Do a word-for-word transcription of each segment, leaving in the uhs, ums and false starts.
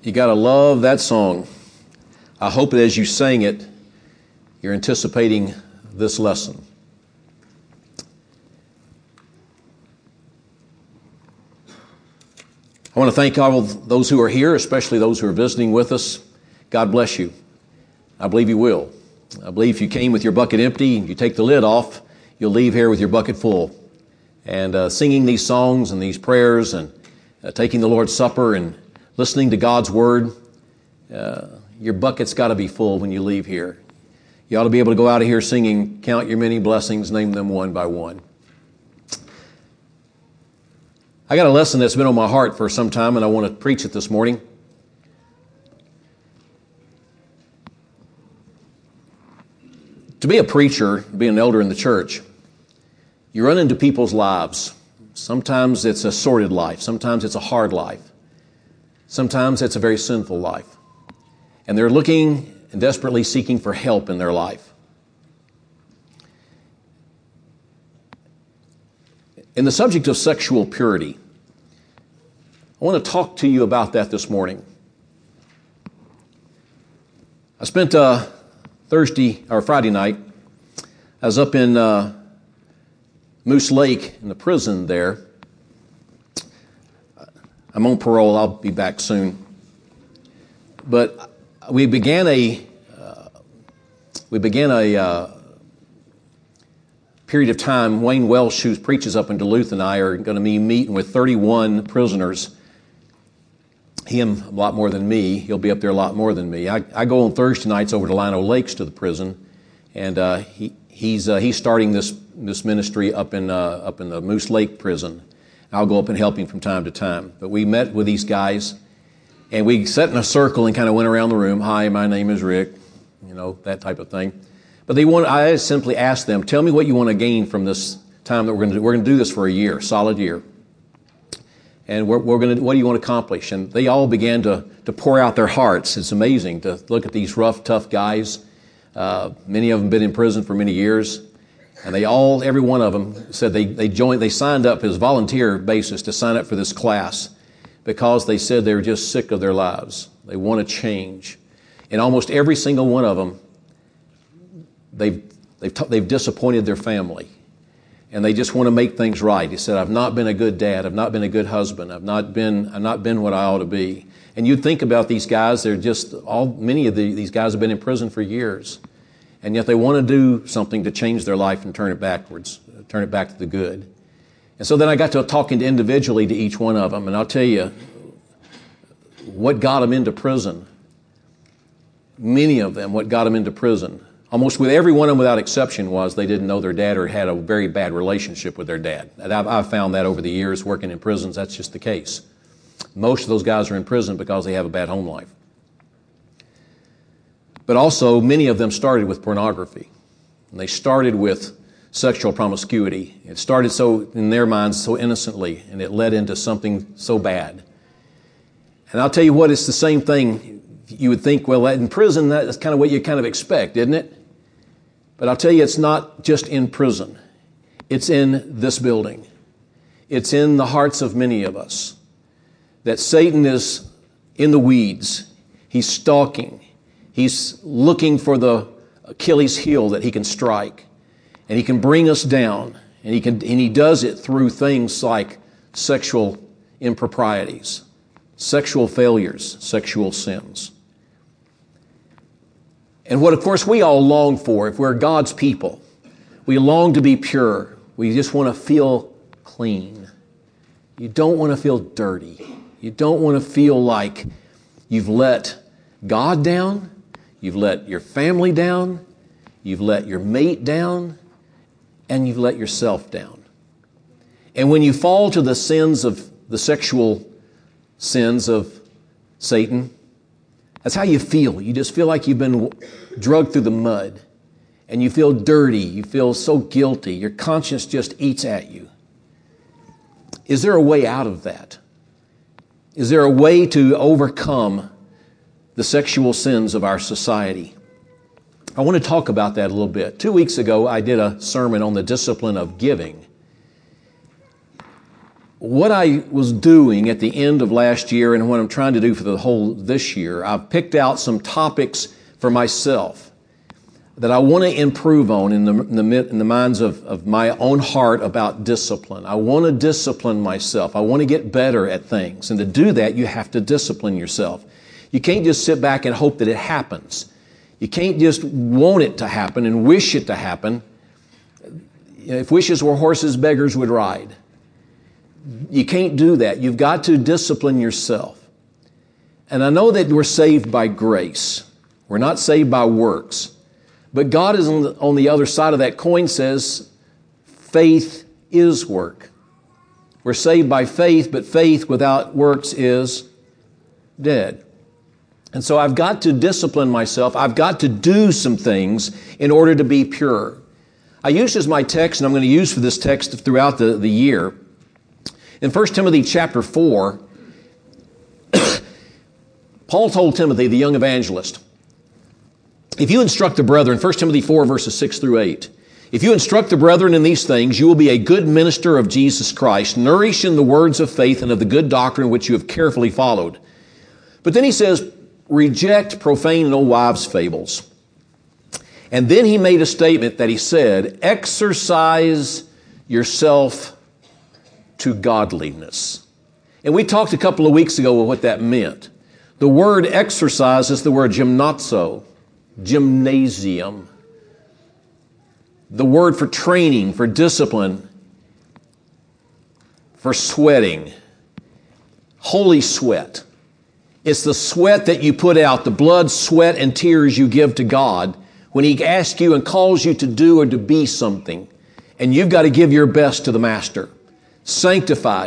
You got to love that song. I hope that as you sang it, you're anticipating this lesson. I want to thank all of those who are here, especially those who are visiting with us. God bless you. I believe you will. I believe if you came with your bucket empty and you take the lid off, you'll leave here with your bucket full. And uh, singing these songs and these prayers and uh, taking the Lord's Supper and listening to God's Word, uh, your bucket's got to be full when you leave here. You ought to be able to go out of here singing, count your many blessings, name them one by one. I got a lesson that's been on my heart for some time, and I want to preach it this morning. To be a preacher, to be an elder in the church, you run into people's lives. Sometimes it's a sordid life. Sometimes it's a hard life. Sometimes it's a very sinful life. And they're looking and desperately seeking for help in their life. In the subject of sexual purity, I want to talk to you about that this morning. I spent uh, Thursday or Friday night, I was up in uh, Moose Lake in the prison there. I'm on parole. I'll be back soon. But we began a uh, we began a uh, period of time. Wayne Welsh, who preaches up in Duluth, and I are going to be meeting with thirty-one prisoners. Him a lot more than me. He'll be up there a lot more than me. I, I go on Thursday nights over to Lino Lakes to the prison, and uh, he he's uh, he's starting this this ministry up in uh, up in the Moose Lake prison. I'll go up and help him from time to time. But we met with these guys, and we sat in a circle and kind of went around the room. Hi, my name is Rick, you know, that type of thing. But they want, I simply asked them, tell me what you want to gain from this time that we're going to do. We're going to do this for a year, solid year. And we're, we're going to, what do you want to accomplish? And they all began to, to pour out their hearts. It's amazing to look at these rough, tough guys. Uh, many of them been in prison for many years. And they all, every one of them said they, they joined, they signed up as volunteer basis to sign up for this class because they said they were just sick of their lives. They want to change. And almost every single one of them, they've, they've, t- they've disappointed their family. And they just want to make things right. He said, I've not been a good dad. I've not been a good husband. I've not been, I've not been what I ought to be. And you'd think about these guys, they're just, all, many of the, these guys have been in prison for years. And yet they want to do something to change their life and turn it backwards, turn it back to the good. And so then I got to talking to individually to each one of them. And I'll tell you, what got them into prison, many of them, what got them into prison, almost with every one of them without exception, was they didn't know their dad or had a very bad relationship with their dad. And I've, I've found that over the years working in prisons, that's just the case. Most of those guys are in prison because they have a bad home life. But also, many of them started with pornography. And they started with sexual promiscuity. It started so, in their minds, so innocently, and it led into something so bad. And I'll tell you what, it's the same thing. You would think, well, in prison, that's kind of what you kind of expect, isn't it? But I'll tell you, it's not just in prison. It's in this building. It's in the hearts of many of us. That Satan is in the weeds. He's stalking. He's looking for the Achilles heel that he can strike. And he can bring us down. And he can, and he does it through things like sexual improprieties, sexual failures, sexual sins. And what, of course, we all long for, if we're God's people, we long to be pure. We just want to feel clean. You don't want to feel dirty. You don't want to feel like you've let God down. You've let your family down, you've let your mate down, and you've let yourself down. And when you fall to the sins of the sexual sins of Satan, that's how you feel. You just feel like you've been drugged through the mud, and you feel dirty, you feel so guilty, your conscience just eats at you. Is there a way out of that? Is there a way to overcome the sexual sins of our society? I want to talk about that a little bit. Two weeks ago, I did a sermon on the discipline of giving. what I was doing at the end of last year and what I'm trying to do for the whole this year, I've picked out some topics for myself that I want to improve on in the, in the, in the minds of, of my own heart about discipline. I want to discipline myself. I want to get better at things. And to do that, you have to discipline yourself. You can't just sit back and hope that it happens. You can't just want it to happen and wish it to happen. If wishes were horses, beggars would ride. You can't do that. You've got to discipline yourself. And I know that we're saved by grace. We're not saved by works. But God is on the, on the other side of that coin says, faith is work. We're saved by faith, but faith without works is dead. And so I've got to discipline myself. I've got to do some things in order to be pure. I use as my text, and I'm going to use for this text throughout the, the year. In First Timothy chapter four, Paul told Timothy, the young evangelist, if you instruct the brethren, First Timothy four, verses six through eight, if you instruct the brethren in these things, you will be a good minister of Jesus Christ, nourished in the words of faith and of the good doctrine which you have carefully followed. But then he says, reject profane and old wives' fables. And then he made a statement that he said, exercise yourself to godliness. And we talked a couple of weeks ago of what that meant. The word exercise is the word gymnazo. Gymnasium. The word for training, for discipline, for sweating. Holy sweat. It's the sweat that you put out, the blood, sweat, and tears you give to God when He asks you and calls you to do or to be something. And you've got to give your best to the Master. Sanctified.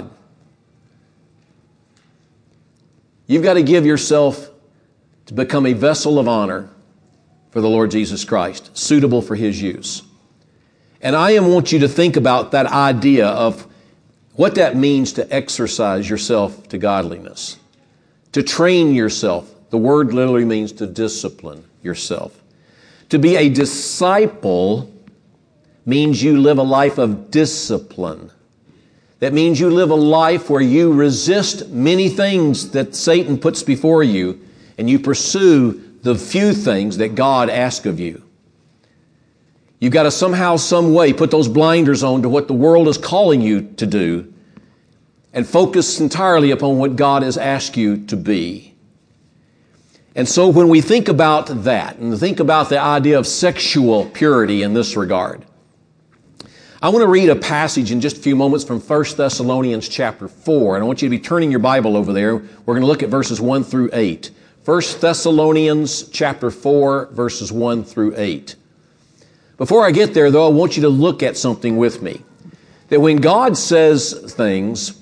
You've got to give yourself to become a vessel of honor for the Lord Jesus Christ, suitable for His use. And I want you to think about that idea of what that means to exercise yourself to godliness, to train yourself. The word literally means to discipline yourself. To be a disciple means you live a life of discipline. That means you live a life where you resist many things that Satan puts before you, and you pursue the few things that God asks of you. You've got to somehow, some way put those blinders on to what the world is calling you to do and focus entirely upon what God has asked you to be. And so when we think about that and think about the idea of sexual purity in this regard, I want to read a passage in just a few moments from First Thessalonians chapter four. And I want you to be turning your Bible over there. We're going to look at verses one through eight. First Thessalonians chapter four, verses one through eight. Before I get there, though, I want you to look at something with me. That when God says things,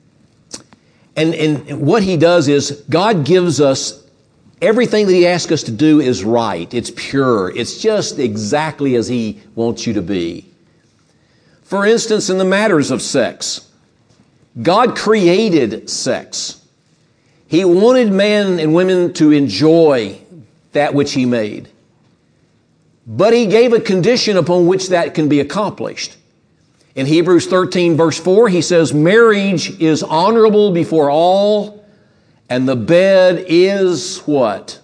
and, and what He does is God gives us everything that He asks us to do is right. It's pure. It's just exactly as He wants you to be. For instance, in the matters of sex, God created sex. He wanted men and women to enjoy that which He made. But He gave a condition upon which that can be accomplished. In Hebrews thirteen, verse four, He says, marriage is honorable before all, and the bed is what?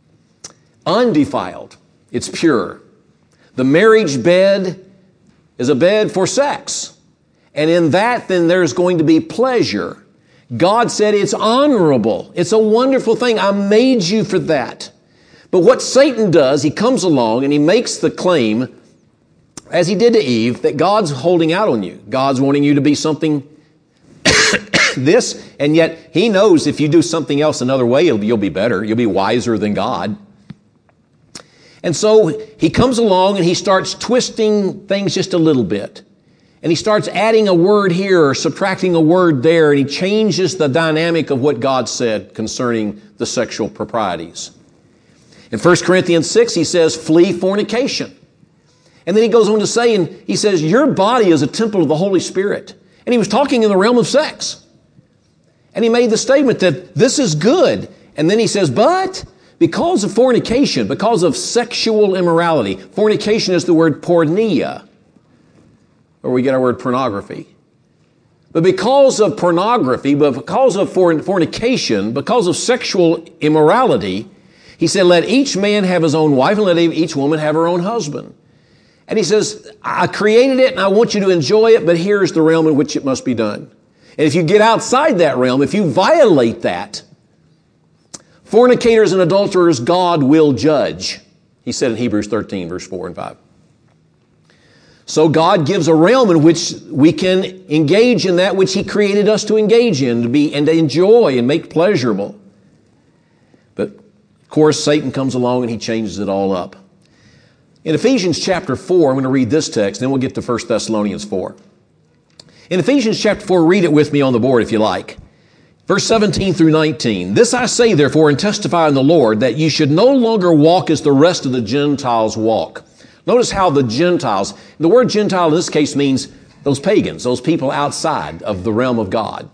Undefiled. It's pure. The marriage bed is a bed for sex. And in that, then, there's going to be pleasure. God said it's honorable. It's a wonderful thing. I made you for that. But what Satan does, he comes along and he makes the claim, as he did to Eve, that God's holding out on you. God's wanting you to be something this, and yet He knows if you do something else another way, you'll, you'll be better. You'll be wiser than God. And so he comes along and he starts twisting things just a little bit. And he starts adding a word here or subtracting a word there, and he changes the dynamic of what God said concerning the sexual proprieties. In First Corinthians six, he says, flee fornication. And then he goes on to say, and he says, your body is a temple of the Holy Spirit. And he was talking in the realm of sex. And he made the statement that this is good. And then he says, but because of fornication, because of sexual immorality, fornication is the word porneia, where we get our word pornography. But because of pornography, but because of fornication, because of sexual immorality, he said, let each man have his own wife and let each woman have her own husband. And he says, I created it and I want you to enjoy it, but here's the realm in which it must be done. And if you get outside that realm, if you violate that, fornicators and adulterers, God will judge. He said in Hebrews thirteen, verse four and five. So God gives a realm in which we can engage in that which He created us to engage in, to be and to enjoy and make pleasurable. But of course, Satan comes along and he changes it all up. In Ephesians chapter four, I'm going to read this text, then we'll get to First Thessalonians four. In Ephesians chapter four, read it with me on the board if you like. Verse seventeen through nineteen. This I say therefore and testify in the Lord, that you should no longer walk as the rest of the Gentiles walk. Notice how the Gentiles, the word Gentile in this case means those pagans, those people outside of the realm of God.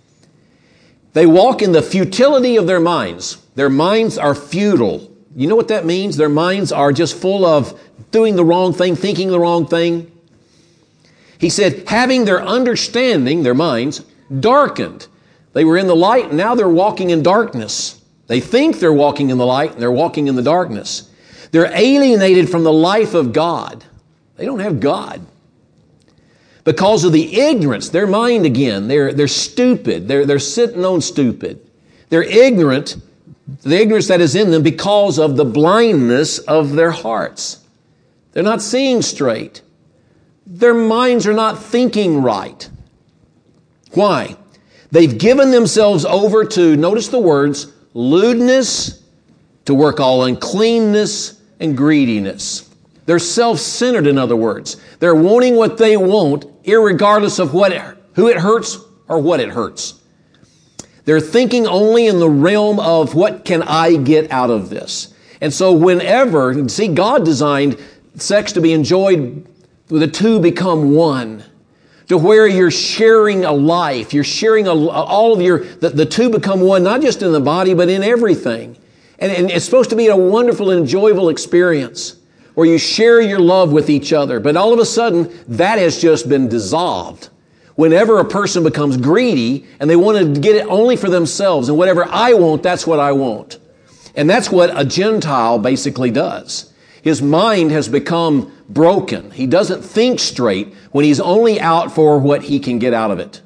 They walk in the futility of their minds. Their minds are futile. You know what that means? Their minds are just full of doing the wrong thing, thinking the wrong thing. He said, having their understanding, their minds, darkened. They were in the light, and now they're walking in darkness. They think they're walking in the light, and they're walking in the darkness. They're alienated from the life of God. They don't have God. Because of the ignorance, their mind again, they're, they're stupid. They're, they're sitting on stupid. They're ignorant, the ignorance that is in them because of the blindness of their hearts. They're not seeing straight. Their minds are not thinking right. Why? They've given themselves over to, notice the words, lewdness, to work all uncleanness, and greediness. They're self-centered, in other words. They're wanting what they want, irregardless of what it, who it hurts or what it hurts. They're thinking only in the realm of what can I get out of this. And so whenever, see, God designed sex to be enjoyed, the two become one. To where you're sharing a life, you're sharing a, all of your, the, the two become one, not just in the body, but in everything. And, and it's supposed to be a wonderful, enjoyable experience where you share your love with each other. But all of a sudden, that has just been dissolved. Whenever a person becomes greedy and they want to get it only for themselves, and whatever I want, that's what I want. And that's what a Gentile basically does. His mind has become broken. He doesn't think straight when he's only out for what he can get out of it.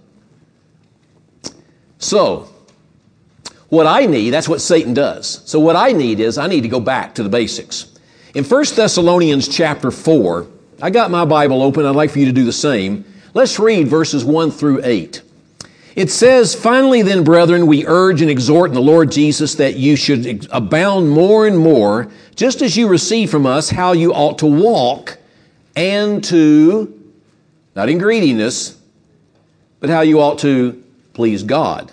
So, what I need, that's what Satan does. So what I need is, I need to go back to the basics. In First Thessalonians chapter four, I got my Bible open. I'd like for you to do the same. Let's read verses one through eight. It says, finally then, brethren, we urge and exhort in the Lord Jesus that you should abound more and more, just as you receive from us how you ought to walk, and to, not in greediness, but how you ought to please God.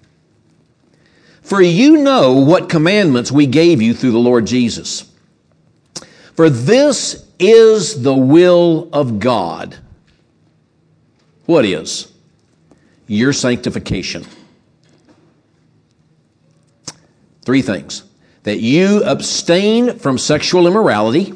For you know what commandments we gave you through the Lord Jesus. For this is the will of God. What is? Your sanctification. Three things. That you abstain from sexual immorality.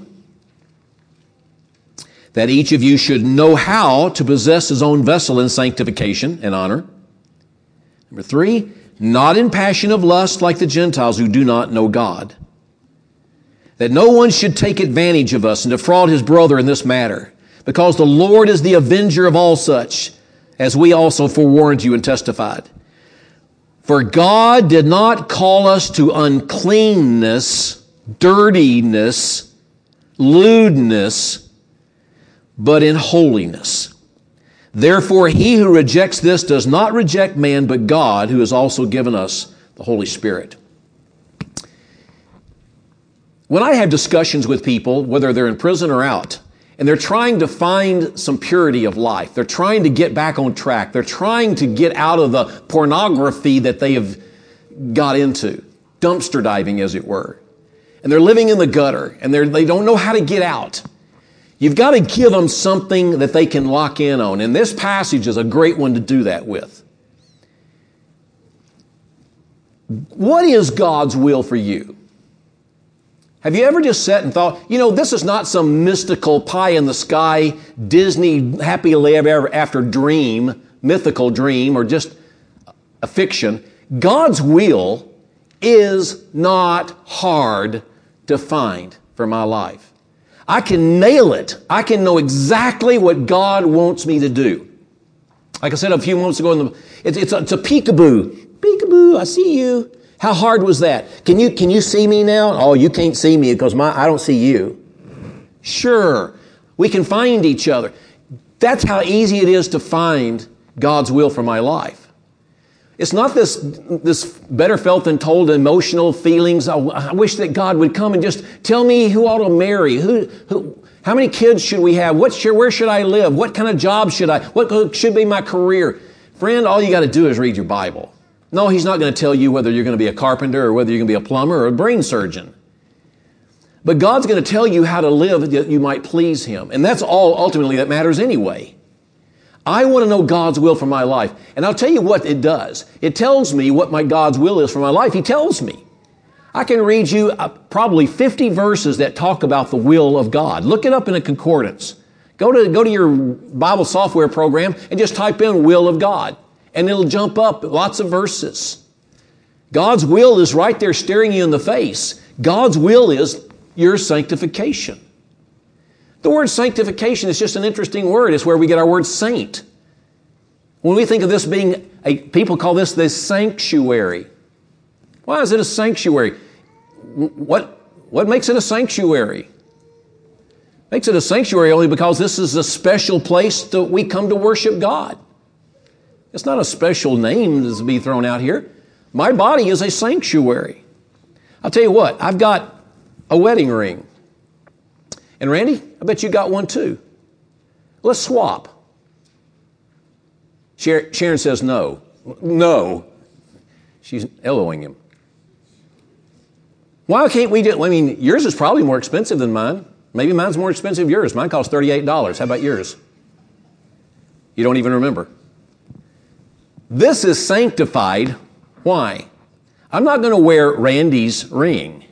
That each of you should know how to possess his own vessel in sanctification and honor. Number three, not in passion of lust like the Gentiles who do not know God. That no one should take advantage of us and defraud his brother in this matter, because the Lord is the avenger of all such, as we also forewarned you and testified. For God did not call us to uncleanness, dirtiness, lewdness, but in holiness. Therefore, he who rejects this does not reject man, but God, who has also given us the Holy Spirit. When I have discussions with people, whether they're in prison or out, and they're trying to find some purity of life, they're trying to get back on track, they're trying to get out of the pornography that they have got into, dumpster diving as it were, and they're living in the gutter, and they're, they don't know how to get out. You've got to give them something that they can lock in on. And this passage is a great one to do that with. What is God's will for you? Have you ever just sat and thought, you know, this is not some mystical pie in the sky, Disney happy ever after dream mythical dream or just a fiction. God's will is not hard to find for my life. I can nail it. I can know exactly what God wants me to do. Like I said a few moments ago, in the, it's, it's, a, it's a peekaboo. Peekaboo, I see you. How hard was that? Can you, can you see me now? Oh, you can't see me because my, I don't see you. Sure, we can find each other. That's how easy it is to find God's will for my life. It's not this, this better felt than told emotional feelings. I, I wish that God would come and just tell me who ought to marry, who, who, how many kids should we have, what should, where should I live, what kind of job should I, what should be my career. Friend, all you got to do is read your Bible. No, He's not going to tell you whether you're going to be a carpenter or whether you're going to be a plumber or a brain surgeon. But God's going to tell you how to live that you might please Him. And that's all ultimately that matters anyway. I want to know God's will for my life. And I'll tell you what it does. It tells me what my God's will is for my life. He tells me. I can read you uh, probably fifty verses that talk about the will of God. Look it up in a concordance. Go to, go to your Bible software program and just type in will of God. And it'll jump up lots of verses. God's will is right there staring you in the face. God's will is your sanctification. The word sanctification is just an interesting word. It's where we get our word saint. When we think of this being, a, people call this the sanctuary. Why is it a sanctuary? What, what makes it a sanctuary? Makes it a sanctuary only because this is a special place that we come to worship God. It's not a special name that's to be thrown out here. My body is a sanctuary. I'll tell you what, I've got a wedding ring. And Randy, I bet you got one too. Let's swap. Sharon says no. No. She's elbowing him. Why can't we do, I mean, yours is probably more expensive than mine. Maybe mine's more expensive than yours. Mine costs thirty-eight dollars. How about yours? You don't even remember. This is sanctified. Why? I'm not going to wear Randy's ring.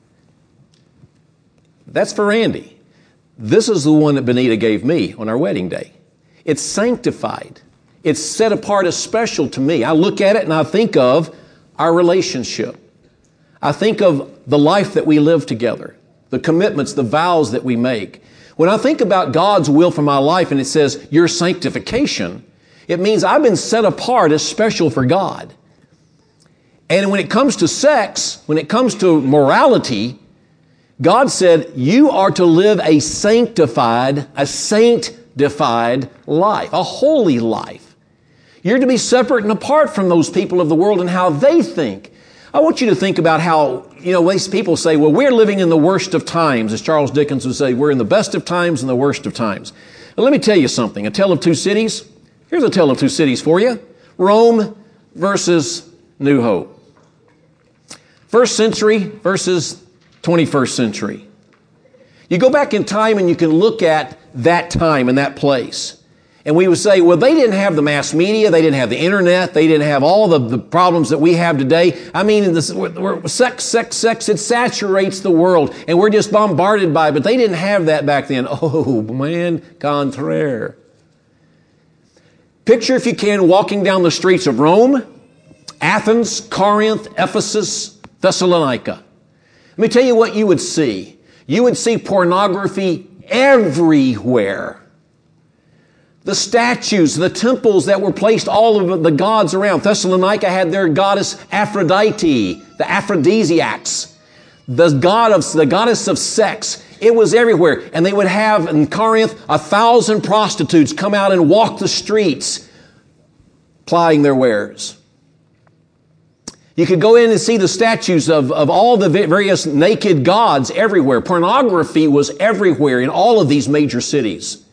That's for Randy. This is the one that Benita gave me on our wedding day. It's sanctified. It's set apart as special to me. I look at it and I think of our relationship. I think of the life that we live together, the commitments, the vows that we make. When I think about God's will for my life and it says your sanctification, it means I've been set apart as special for God. And when it comes to sex, when it comes to morality, God said, you are to live a sanctified, a sanctified life, a holy life. You're to be separate and apart from those people of the world and how they think. I want you to think about how, you know, these people say, well, we're living in the worst of times. As Charles Dickens would say, we're in the best of times and the worst of times. Well, let me tell you something. A tale of two cities. Here's a tale of two cities for you. Rome versus New Hope. First century versus twenty-first century. You go back in time and you can look at that time and that place. And we would say, well, they didn't have the mass media, they didn't have the internet, they didn't have all the, the problems that we have today. I mean, this, we're, we're, sex, sex, sex, it saturates the world and we're just bombarded by it, but they didn't have that back then. Oh, man, contraire. Picture, if you can, walking down the streets of Rome, Athens, Corinth, Ephesus, Thessalonica. Let me tell you what you would see. You would see pornography everywhere. The statues, the temples that were placed all of the gods around. Thessalonica had their goddess Aphrodite, the aphrodisiacs, the god of the goddess of sex. It was everywhere. And they would have in Corinth a thousand prostitutes come out and walk the streets plying their wares. You could go in and see the statues of, of all the various naked gods everywhere. Pornography was everywhere in all of these major cities.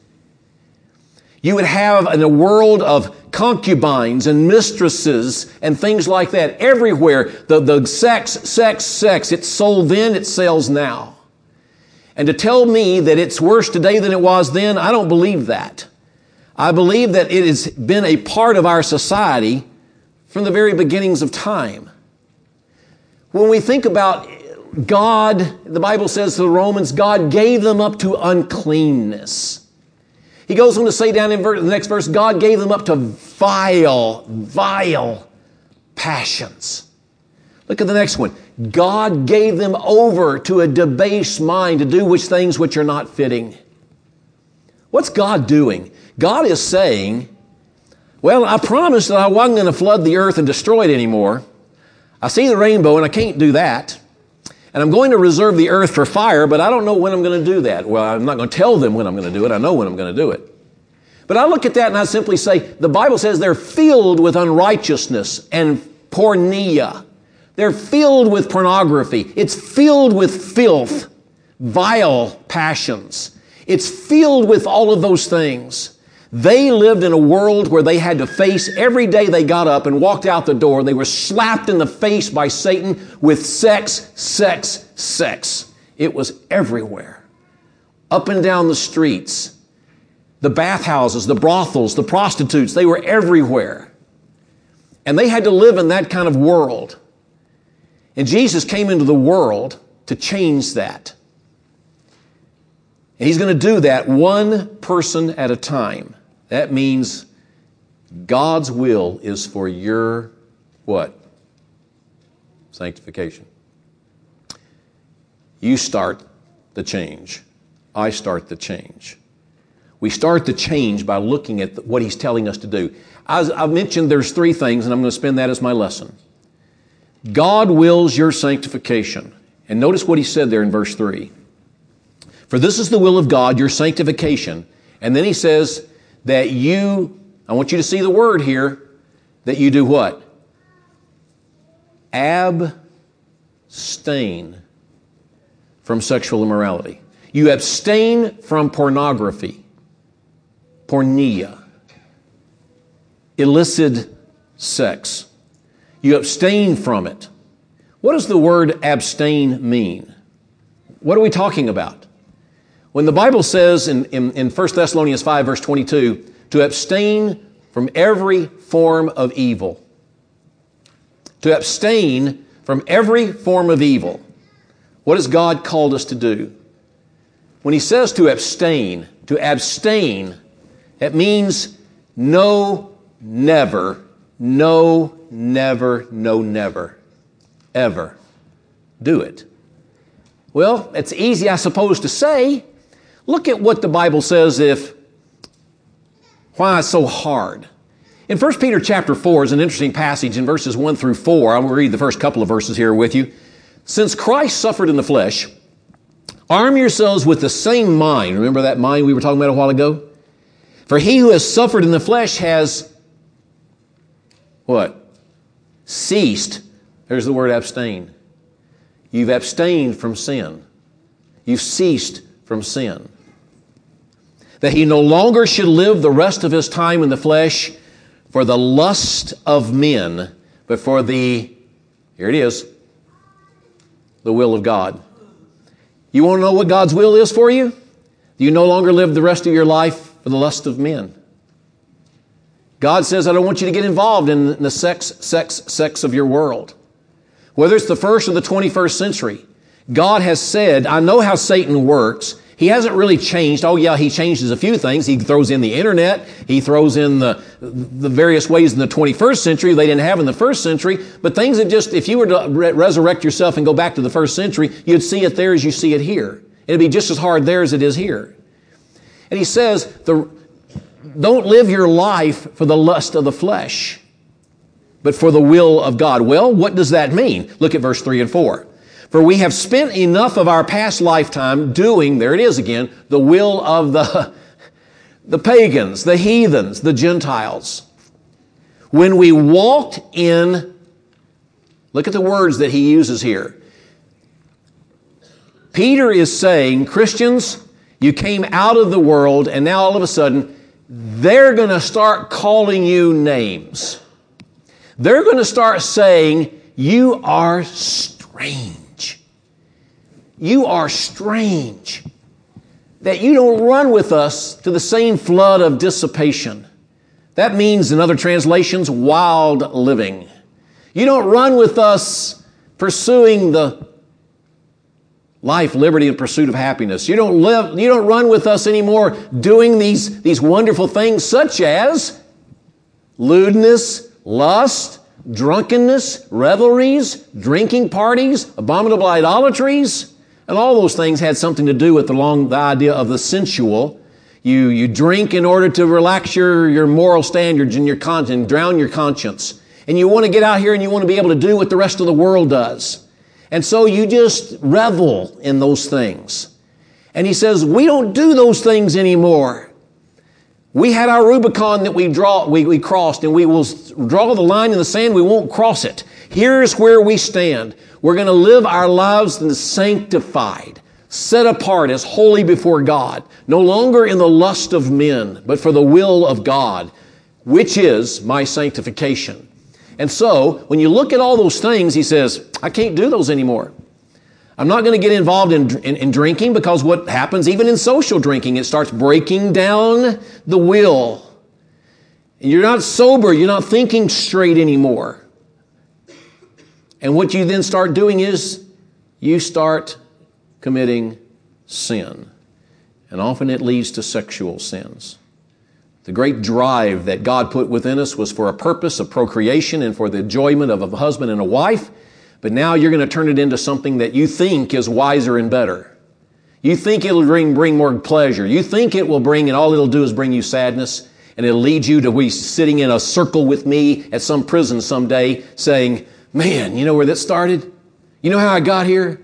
You would have in a world of concubines and mistresses and things like that everywhere. The, the sex, sex, sex. It's sold then, it sells now. And to tell me that it's worse today than it was then, I don't believe that. I believe that it has been a part of our society from the very beginnings of time. When we think about God, the Bible says to the Romans, God gave them up to uncleanness. He goes on to say down in the next verse, God gave them up to vile, vile passions. Look at the next one. God gave them over to a debased mind to do which things which are not fitting. What's God doing? God is saying, well, I promised that I wasn't going to flood the earth and destroy it anymore. I see the rainbow and I can't do that. And I'm going to reserve the earth for fire, but I don't know when I'm going to do that. Well, I'm not going to tell them when I'm going to do it. I know when I'm going to do it. But I look at that and I simply say, the Bible says they're filled with unrighteousness and porneia. They're filled with pornography. It's filled with filth, vile passions. It's filled with all of those things. They lived in a world where they had to face every day they got up and walked out the door. They were slapped in the face by Satan with sex, sex, sex. It was everywhere. Up and down the streets. The bathhouses, the brothels, the prostitutes, they were everywhere. And they had to live in that kind of world. And Jesus came into the world to change that. And He's going to do that one person at a time. That means God's will is for your, what? Sanctification. You start the change. I start the change. We start the change by looking at what He's telling us to do. As I've mentioned, there's three things, and I'm going to spend that as my lesson. God wills your sanctification. And notice what He said there in verse three. For this is the will of God, your sanctification. And then He says that you, I want you to see the word here, that you do what? Abstain from sexual immorality. You abstain from pornography, porneia, illicit sex. You abstain from it. What does the word abstain mean? What are we talking about? When the Bible says in, in, in First Thessalonians five, verse twenty-two, to abstain from every form of evil. To abstain from every form of evil. What has God called us to do? When He says to abstain, to abstain, it means no, never, no, never, no, never, ever do it. Well, it's easy, I suppose, to say. Look at what the Bible says if, why it's so hard. In First Peter chapter four is an interesting passage in verses one through four. I will read the first couple of verses here with you. Since Christ suffered in the flesh, arm yourselves with the same mind. Remember that mind we were talking about a while ago? For he who has suffered in the flesh has, what? Ceased. There's the word abstain. You've abstained from sin. You've ceased from sin. That he no longer should live the rest of his time in the flesh for the lust of men, but for the, here it is, the will of God. You want to know what God's will is for you? You no longer live the rest of your life for the lust of men. God says, I don't want you to get involved in the sex, sex, sex of your world. Whether it's the first or the twenty-first century, God has said, I know how Satan works. He hasn't really changed. Oh yeah, he changes a few things. He throws in the internet. He throws in the, the various ways in the twenty-first century they didn't have in the first century. But things that just, if you were to re- resurrect yourself and go back to the first century, you'd see it there as you see it here. It'd be just as hard there as it is here. And He says, the, don't live your life for the lust of the flesh, but for the will of God. Well, what does that mean? Look at verse three and four. For we have spent enough of our past lifetime doing, there it is again, the will of the, the pagans, the heathens, the Gentiles. When we walked in, look at the words that he uses here. Peter is saying, Christians, you came out of the world and now all of a sudden they're going to start calling you names. They're going to start saying, you are strange. You are strange. That you don't run with us to the same flood of dissipation. That means, in other translations, wild living. You don't run with us pursuing the Life, liberty, and pursuit of happiness. You don't live, you don't run with us anymore doing these, these wonderful things such as lewdness, lust, drunkenness, revelries, drinking parties, abominable idolatries, and all those things had something to do with the, long, the idea of the sensual. You, you drink in order to relax your, your moral standards and your conscience, drown your conscience. And you want to get out here and you want to be able to do what the rest of the world does. And so you just revel in those things. And he says, we don't do those things anymore. We had our Rubicon that we draw, we, we crossed, and we will draw the line in the sand. We won't cross it. Here's where we stand. We're going to live our lives in the sanctified, set apart as holy before God, no longer in the lust of men, but for the will of God, which is my sanctification. And so, when you look at all those things, he says, I can't do those anymore. I'm not going to get involved in, in, in drinking, because what happens even in social drinking, it starts breaking down the will. And you're not sober, you're not thinking straight anymore. And what you then start doing is you start committing sin. And often it leads to sexual sins. The great drive that God put within us was for a purpose of procreation and for the enjoyment of a husband and a wife. But now you're going to turn it into something that you think is wiser and better. You think it'll bring, bring more pleasure. You think it will bring, and all it'll do is bring you sadness. And it'll lead you to be sitting in a circle with me at some prison someday saying, man, you know where this started? You know how I got here?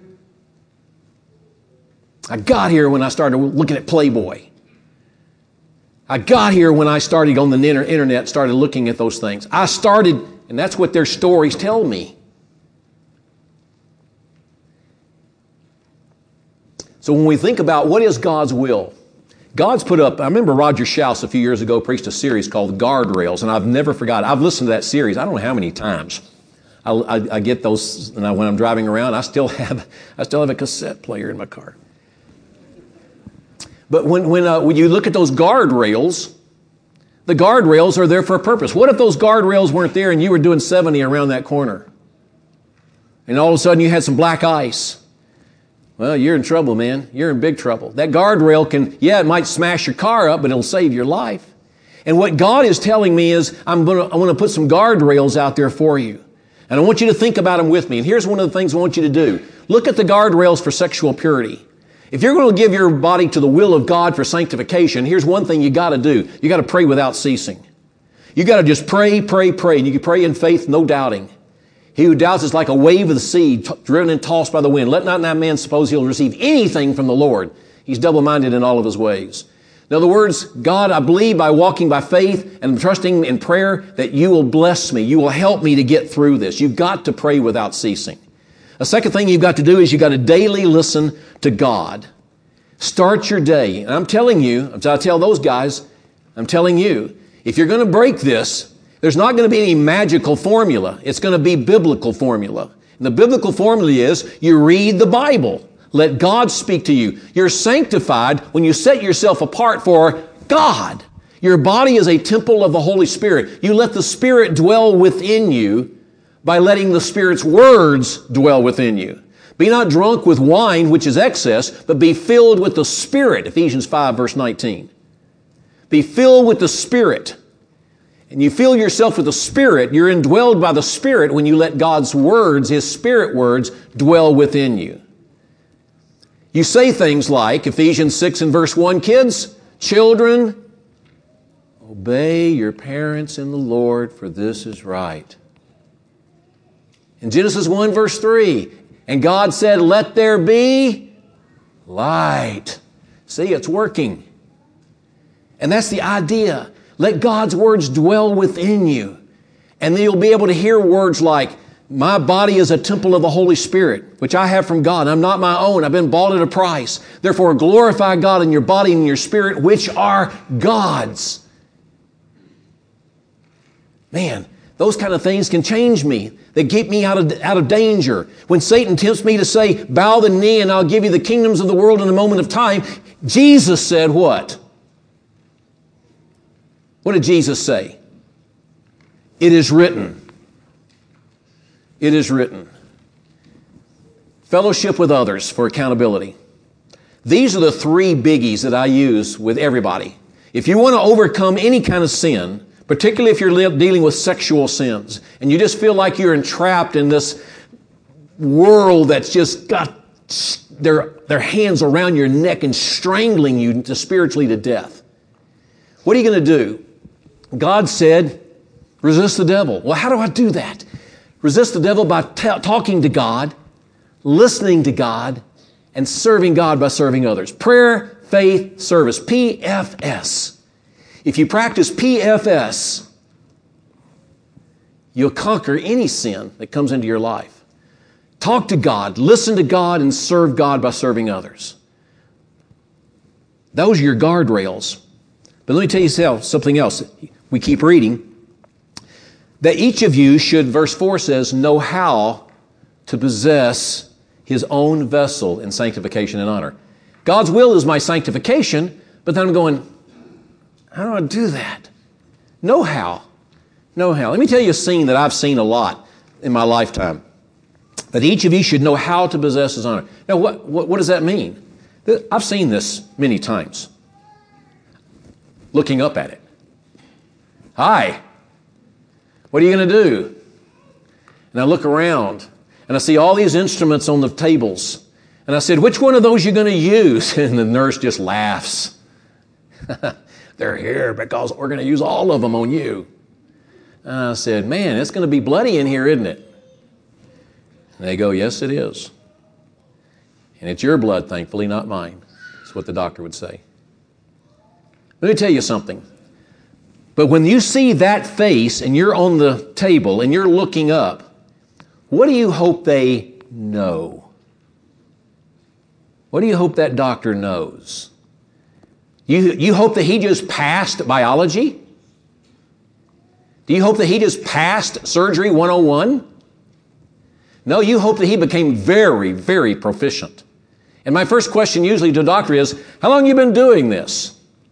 I got here when I started looking at Playboy. I got here when I started on the internet, started looking at those things. I started, and that's what their stories tell me. So when we think about what is God's will, God's put up, I remember Roger Schaus a few years ago preached a series called Guardrails, and I've never forgot. I've listened to that series, I don't know how many times. I, I, I get those, and I, when I'm driving around, I still have, I still have a cassette player in my car. But when, when, uh, when you look at those guardrails, the guardrails are there for a purpose. What if those guardrails weren't there and you were doing seventy around that corner? And all of a sudden you had some black ice. Well, you're in trouble, man. You're in big trouble. That guardrail can, yeah, it might smash your car up, but it'll save your life. And what God is telling me is, I'm going to, I want to put some guardrails out there for you. And I want you to think about them with me. And here's one of the things I want you to do. Look at the guardrails for sexual purity. If you're going to give your body to the will of God for sanctification, here's one thing you got to do. You got to pray without ceasing. You got to just pray, pray, pray. And you can pray in faith, no doubting. He who doubts is like a wave of the sea, t- driven and tossed by the wind. Let not that man suppose he'll receive anything from the Lord. He's double-minded in all of his ways. In other words, God, I believe by walking by faith and trusting in prayer that you will bless me. You will help me to get through this. You've got to pray without ceasing. A second thing you've got to do is you've got to daily listen to God. Start your day. And I'm telling you, as I tell those guys, I'm telling you, if you're going to break this, there's not going to be any magical formula. It's going to be biblical formula. And the biblical formula is you read the Bible. Let God speak to you. You're sanctified when you set yourself apart for God. Your body is a temple of the Holy Spirit. You let the Spirit dwell within you by letting the Spirit's words dwell within you. Be not drunk with wine, which is excess, but be filled with the Spirit. Ephesians five, verse nineteen. Be filled with the Spirit. And you fill yourself with the Spirit. You're indwelled by the Spirit when you let God's words, His Spirit words, dwell within you. You say things like, Ephesians six and verse one, kids, children, obey your parents in the Lord, for this is right. In Genesis one, verse three, and God said, let there be light. See, it's working. And that's the idea. Let God's words dwell within you. And then you'll be able to hear words like, my body is a temple of the Holy Spirit, which I have from God. I'm not my own. I've been bought at a price. Therefore, glorify God in your body and your spirit, which are God's. Man, those kind of things can change me. They keep me out of, out of danger. When Satan tempts me to say, bow the knee and I'll give you the kingdoms of the world in a moment of time, Jesus said what? What did Jesus say? It is written. It is written. fellowship with others for accountability. These are the three biggies that I use with everybody. If you want to overcome any kind of sin, particularly if you're li- dealing with sexual sins, and you just feel like you're entrapped in this world that's just got their, their hands around your neck and strangling you to spiritually to death, what are you going to do? God said, resist the devil. Well, how do I do that? Resist the devil by t- talking to God, listening to God, and serving God by serving others. Prayer, faith, service. P F S. If you practice P F S, you'll conquer any sin that comes into your life. Talk to God, listen to God, and serve God by serving others. Those are your guardrails. But let me tell you something else. We keep reading. That each of you should, verse four says, know how to possess his own vessel in sanctification and honor. God's will is my sanctification, but then I'm going, how do I do that? Know how. Know how. Let me tell you a scene that I've seen a lot in my lifetime. That each of you should know how to possess his honor. Now, what, what, what does that mean? I've seen this many times. Looking up at it. Hi. What are you going to do? And I look around and I see all these instruments on the tables. And I said, which one of those are you going to use? And the nurse just laughs. They're here because we're going to use all of them on you. And I said, man, it's going to be bloody in here, isn't it? And they go, yes, it is. And it's your blood, thankfully, not mine. That's what the doctor would say. Let me tell you something. But when you see that face and you're on the table and you're looking up, what do you hope they know? What do you hope that doctor knows? You, you hope that he just passed biology? Do you hope that he just passed Surgery one oh one? No, you hope that he became very, very proficient. And my first question usually to a doctor is, how long have you been doing this?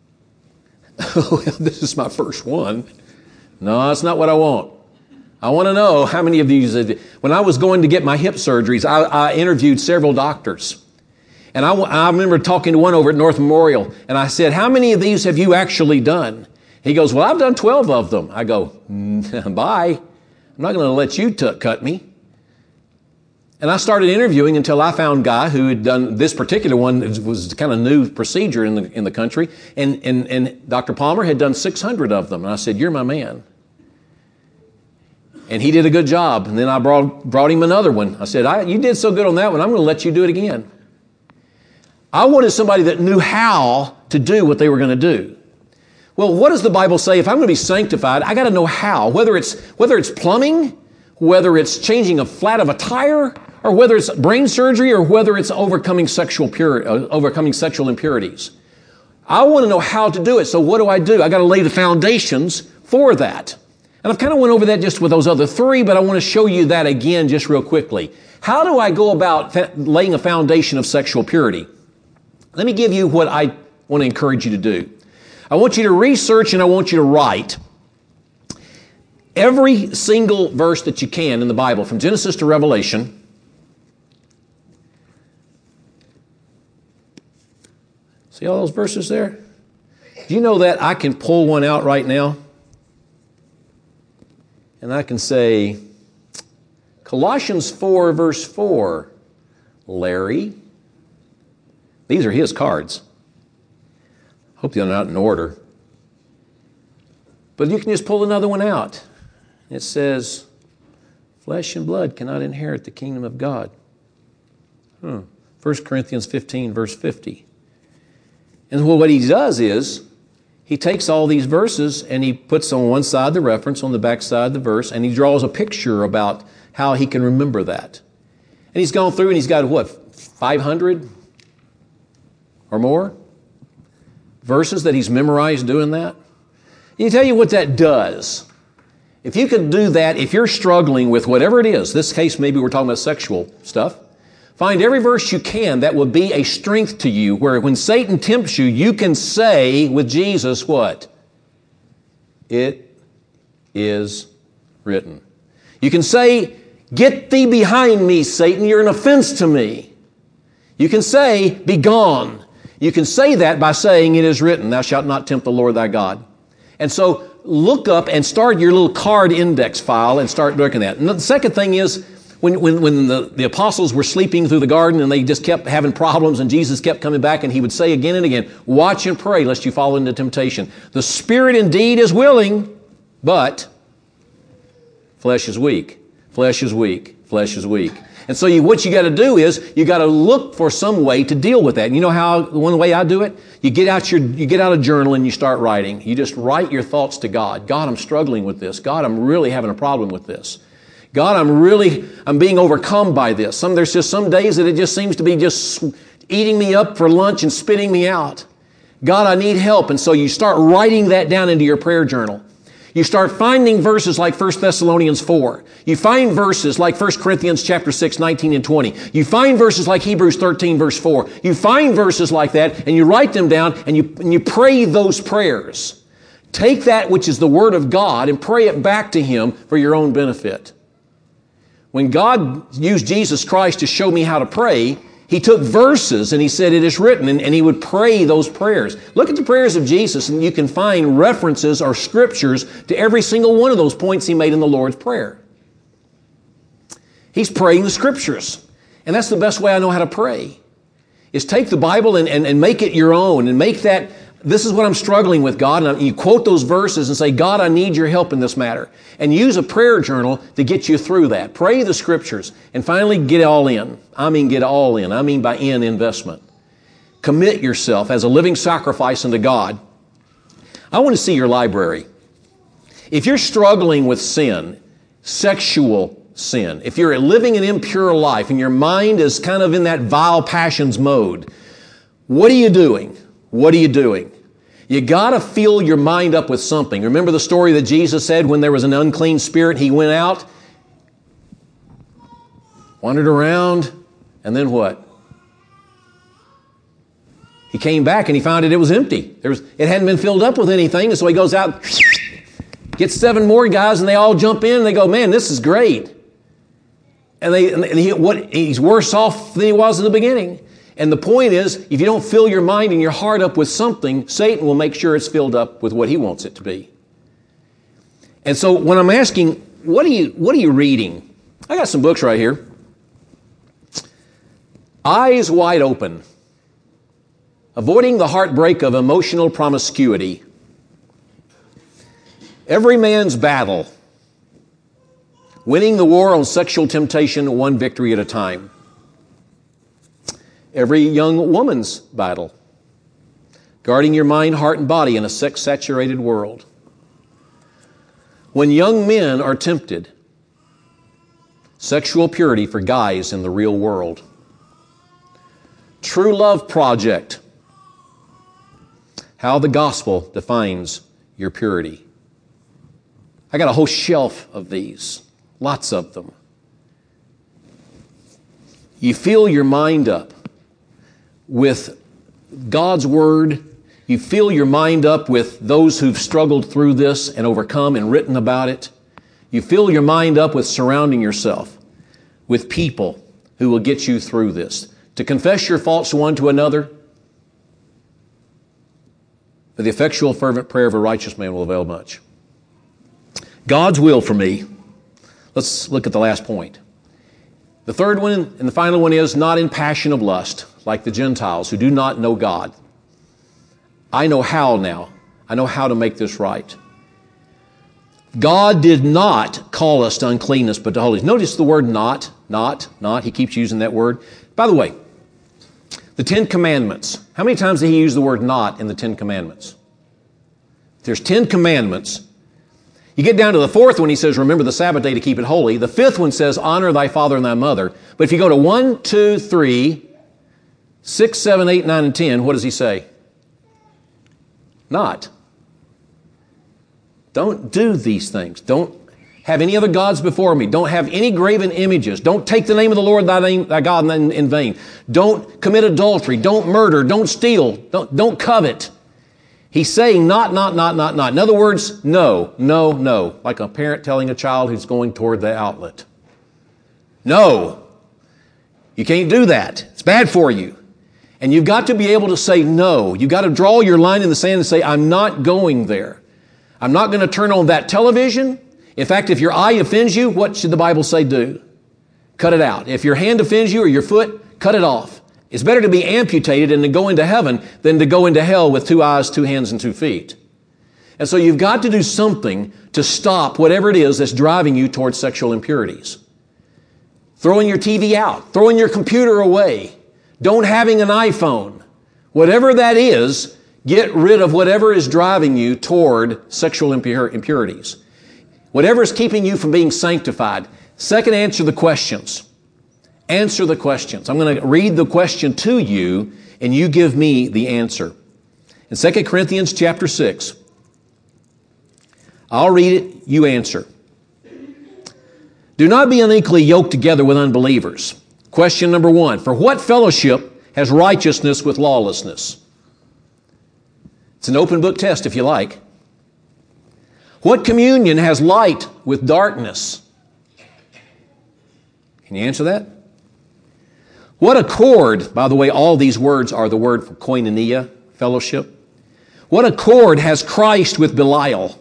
Well, this is my first one. No, that's not what I want. I want to know how many of these. When I was going to get my hip surgeries, I, I interviewed several doctors. And I, I remember talking to one over at North Memorial, and I said, how many of these have you actually done? He goes, well, I've done twelve of them. I go, bye. I'm not going to let you t- cut me. And I started interviewing until I found a guy who had done this particular one. It was kind of new procedure in the in the country. And, and, and Doctor Palmer had done six hundred of them. And I said, you're my man. And he did a good job. And then I brought, brought him another one. I said, I, you did so good on that one, I'm going to let you do it again. I wanted somebody that knew how to do what they were going to do. Well, what does the Bible say? If I'm going to be sanctified, I got to know how. Whether it's whether it's plumbing, whether it's changing a flat of a tire, or whether it's brain surgery, or whether it's overcoming sexual purity, uh, overcoming sexual impurities. I want to know how to do it. So what do I do? I got to lay the foundations for that. And I've kind of went over that just with those other three, but I want to show you that again just real quickly. How do I go about fa- laying a foundation of sexual purity? Let me give you what I want to encourage you to do. I want you to research and I want you to write every single verse that you can in the Bible, from Genesis to Revelation. See all those verses there? Do you know that I can pull one out right now? And I can say, Colossians four, verse four, Larry. These are his cards. Hope they're not in order. But you can just pull another one out. It says, flesh and blood cannot inherit the kingdom of God. Hmm. First Corinthians fifteen, verse fifty. And what he does is, he takes all these verses and he puts on one side the reference, on the back side the verse, and he draws a picture about how he can remember that. And he's gone through and he's got, what, five hundred or more verses that he's memorized doing that? Can you tell you what that does? If you could do that, if you're struggling with whatever it is, this case maybe we're talking about sexual stuff, find every verse you can that will be a strength to you, where when Satan tempts you, you can say with Jesus what? It is written. You can say, Get thee behind me, Satan. You're an offense to me. You can say, be gone. You can say that by saying it is written, thou shalt not tempt the Lord thy God. And so look up and start your little card index file and start looking at it. And the second thing is, when, when, when the, the apostles were sleeping through the garden and they just kept having problems and Jesus kept coming back and he would say again and again, watch and pray lest you fall into temptation. The spirit indeed is willing, but flesh is weak. Flesh is weak. Flesh is weak. And so you, what you got to do is you got to look for some way to deal with that. And you know how one way I do it? You get out your you get out a journal and you start writing. You just write your thoughts to God. God, I'm struggling with this. God, I'm really having a problem with this. God, I'm really I'm being overcome by this. Some there's just some days that it just seems to be just eating me up for lunch and spitting me out. God, I need help. And so you start writing that down into your prayer journal. You start finding verses like First Thessalonians four. You find verses like First Corinthians chapter six, nineteen and twenty. You find verses like Hebrews thirteen, verse four. You find verses like that and you write them down and you, and you pray those prayers. Take that which is the Word of God and pray it back to Him for your own benefit. When God used Jesus Christ to show me how to pray, He took verses and He said, it is written, and, and He would pray those prayers. Look at the prayers of Jesus and you can find references or scriptures to every single one of those points He made in the Lord's Prayer. He's praying the scriptures. And that's the best way I know how to pray, is take the Bible and, and, and make it your own and make that, this is what I'm struggling with, God. And you quote those verses and say, God, I need your help in this matter. And use a prayer journal to get you through that. Pray the scriptures and finally get all in. I mean get all in. I mean by in, investment. Commit yourself as a living sacrifice unto God. I want to see your library. If you're struggling with sin, sexual sin, if you're living an impure life and your mind is kind of in that vile passions mode, what are you doing? What are you doing? You got to fill your mind up with something. Remember the story that Jesus said when there was an unclean spirit, He went out, wandered around, and then what? He came back and he found it, it was empty. There was, it hadn't been filled up with anything, and so he goes out, gets seven more guys, and they all jump in, and they go, man, this is great. And, they, and he, what, he's worse off than he was in the beginning. And the point is, if you don't fill your mind and your heart up with something, Satan will make sure it's filled up with what he wants it to be. And so when I'm asking, what are you, what are you reading? I got some books right here. Eyes Wide Open. Avoiding the Heartbreak of Emotional Promiscuity. Every Man's Battle. Winning the War on Sexual Temptation, One Victory at a Time. Every Young Woman's Battle. Guarding Your Mind, Heart, and Body in a Sex-Saturated World. When Young Men Are Tempted. Sexual Purity for Guys in the Real World. True Love Project. How the Gospel Defines Your Purity. I got a whole shelf of these. Lots of them. You fill your mind up with God's Word. You fill your mind up with those who've struggled through this and overcome and written about it. You fill your mind up with surrounding yourself with people who will get you through this. To confess your faults one to another, for the effectual fervent prayer of a righteous man will avail much. God's will for me. Let's look at the last point. The third one and the final one is not in passion of lust, like the Gentiles who do not know God. I know how now. I know how to make this right. God did not call us to uncleanness, but to holiness. Notice the word not, not, not. He keeps using that word. By the way, the Ten Commandments. How many times did He use the word not in the Ten Commandments? There's Ten Commandments. You get down to the fourth one, He says, remember the Sabbath day to keep it holy. The fifth one says, honor thy father and thy mother. But if you go to one, two, three, six, seven, eight, nine, and ten, what does He say? Not. Don't do these things. Don't have any other gods before me. Don't have any graven images. Don't take the name of the Lord thy, name, thy God in, in vain. Don't commit adultery. Don't murder. Don't steal. Don't, don't covet. He's saying not, not, not, not, not. In other words, no, no, no. Like a parent telling a child who's going toward the outlet. No. You can't do that. It's bad for you. And you've got to be able to say no. You've got to draw your line in the sand and say, I'm not going there. I'm not going to turn on that television. In fact, if your eye offends you, what should the Bible say do? Cut it out. If your hand offends you or your foot, cut it off. It's better to be amputated and to go into heaven than to go into hell with two eyes, two hands, and two feet. And so you've got to do something to stop whatever it is that's driving you towards sexual impurities. Throwing your T V out, throwing your computer away, don't having an iPhone. Whatever that is, get rid of whatever is driving you toward sexual impur- impurities. Whatever is keeping you from being sanctified. Second, answer the questions. Answer the questions. I'm going to read the question to you, and you give me the answer. In Second Corinthians chapter six, I'll read it, you answer. Do not be unequally yoked together with unbelievers. Question number one, for what fellowship has righteousness with lawlessness? It's an open book test if you like. What communion has light with darkness? Can you answer that? What accord, by the way, all these words are the word for koinonia, fellowship. What accord has Christ with Belial?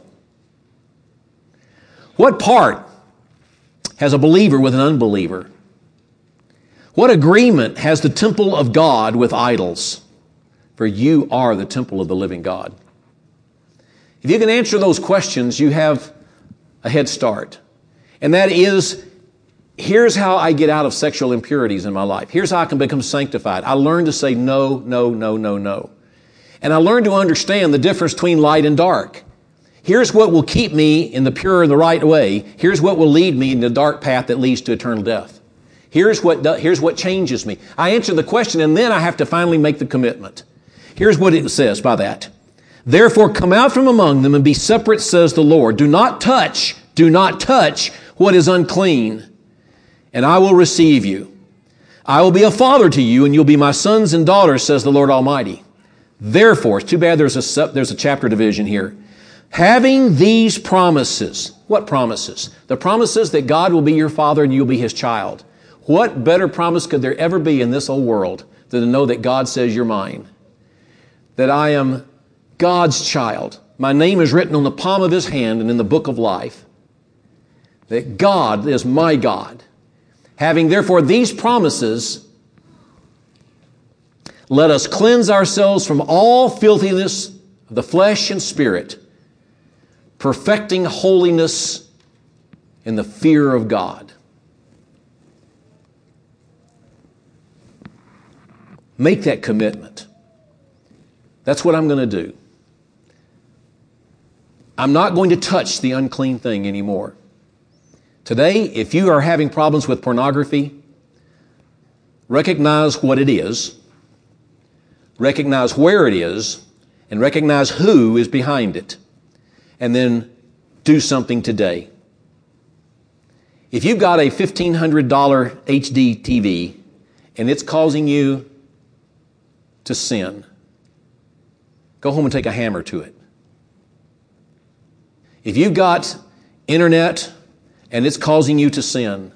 What part has a believer with an unbeliever? What agreement has the temple of God with idols? For you are the temple of the living God. If you can answer those questions, you have a head start. And that is, here's how I get out of sexual impurities in my life. Here's how I can become sanctified. I learn to say no, no, no, no, no. And I learn to understand the difference between light and dark. Here's what will keep me in the pure and the right way. Here's what will lead me in the dark path that leads to eternal death. Here's what, do, here's what changes me. I answer the question, and then I have to finally make the commitment. Here's what it says by that. Therefore, come out from among them and be separate, says the Lord. Do not touch, do not touch what is unclean, and I will receive you. I will be a father to you, and you'll be my sons and daughters, says the Lord Almighty. Therefore, it's too bad there's a, there's a chapter division here. Having these promises. What promises? The promises that God will be your father and you'll be his child. What better promise could there ever be in this old world than to know that God says you're mine? That I am God's child. My name is written on the palm of his hand and in the book of life. That God is my God. Having therefore these promises, let us cleanse ourselves from all filthiness of the flesh and spirit, perfecting holiness in the fear of God. Make that commitment. That's what I'm going to do. I'm not going to touch the unclean thing anymore. Today, if you are having problems with pornography, recognize what it is, recognize where it is, and recognize who is behind it. And then do something today. If you've got a fifteen hundred dollars H D T V and it's causing you to sin, go home and take a hammer to it. If you've got internet and it's causing you to sin,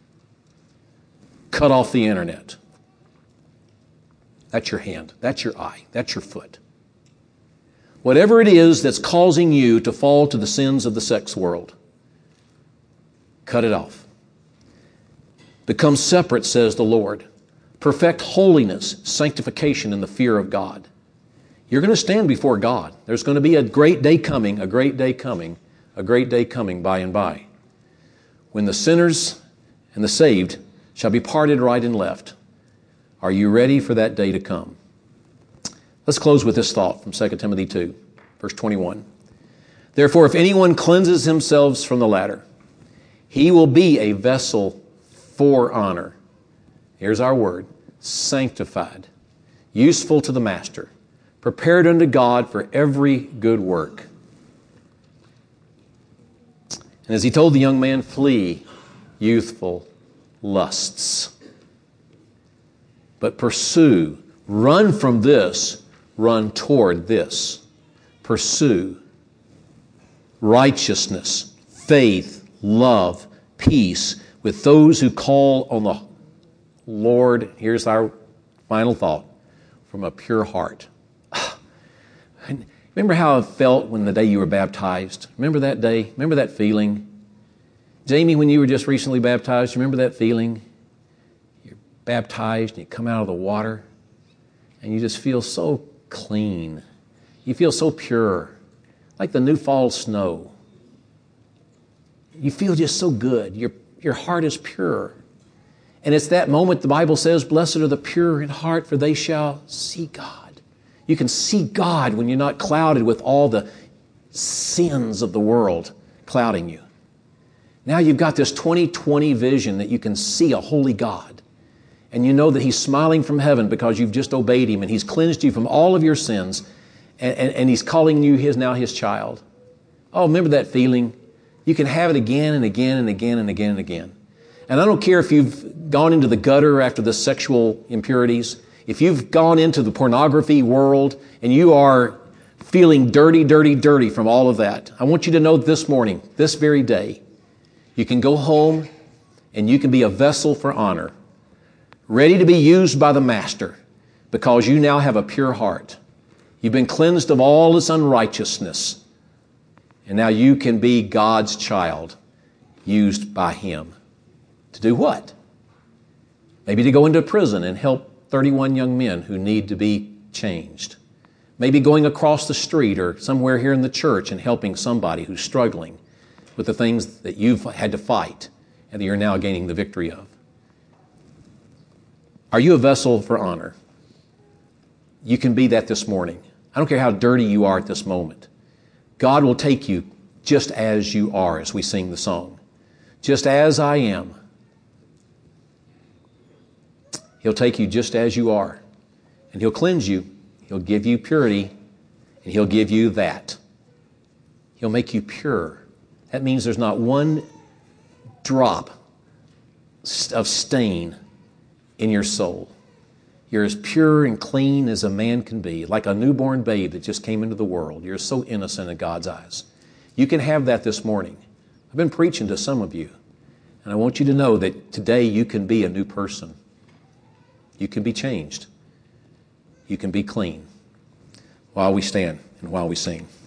cut off the internet. That's your hand. That's your eye. That's your foot. Whatever it is that's causing you to fall to the sins of the sex world, cut it off. Become separate, says the Lord. Perfect holiness, sanctification in the fear of God. You're going to stand before God. There's going to be a great day coming, a great day coming, a great day coming by and by, when the sinners and the saved shall be parted right and left. Are you ready for that day to come? Let's close with this thought from Second Timothy two, verse twenty-one. Therefore, if anyone cleanses himself from the latter, he will be a vessel for honor. Here's our word, sanctified, useful to the master, prepared unto God for every good work. And as he told the young man, flee youthful lusts. But pursue, run from this, run toward this. Pursue righteousness, faith, love, peace with those who call on the Lord, here's our final thought, from a pure heart. Remember how it felt when the day you were baptized? Remember that day? Remember that feeling? Jamie, when you were just recently baptized, remember that feeling? You're baptized and you come out of the water and you just feel so clean. You feel so pure, like the new fall snow. You feel just so good. Your, your heart is pure. And it's that moment the Bible says, blessed are the pure in heart, for they shall see God. You can see God when you're not clouded with all the sins of the world clouding you. Now you've got this twenty twenty vision that you can see a holy God. And you know that He's smiling from heaven because you've just obeyed Him and He's cleansed you from all of your sins and, and, and He's calling you his now His child. Oh, remember that feeling? You can have it again and again and again and again and again. And I don't care if you've gone into the gutter after the sexual impurities, if you've gone into the pornography world and you are feeling dirty, dirty, dirty from all of that, I want you to know this morning, this very day, you can go home and you can be a vessel for honor, ready to be used by the Master because you now have a pure heart. You've been cleansed of all this unrighteousness, and now you can be God's child, used by Him. To do what? Maybe to go into prison and help thirty-one young men who need to be changed. Maybe going across the street or somewhere here in the church and helping somebody who's struggling with the things that you've had to fight and that you're now gaining the victory of. Are you a vessel for honor? You can be that this morning. I don't care how dirty you are at this moment. God will take you just as you are as we sing the song. Just as I am. He'll take you just as you are. And He'll cleanse you. He'll give you purity. And He'll give you that. He'll make you pure. That means there's not one drop of stain in your soul. You're as pure and clean as a man can be, like a newborn babe that just came into the world. You're so innocent in God's eyes. You can have that this morning. I've been preaching to some of you, and I want you to know that today you can be a new person. You can be changed. You can be clean while we stand and while we sing.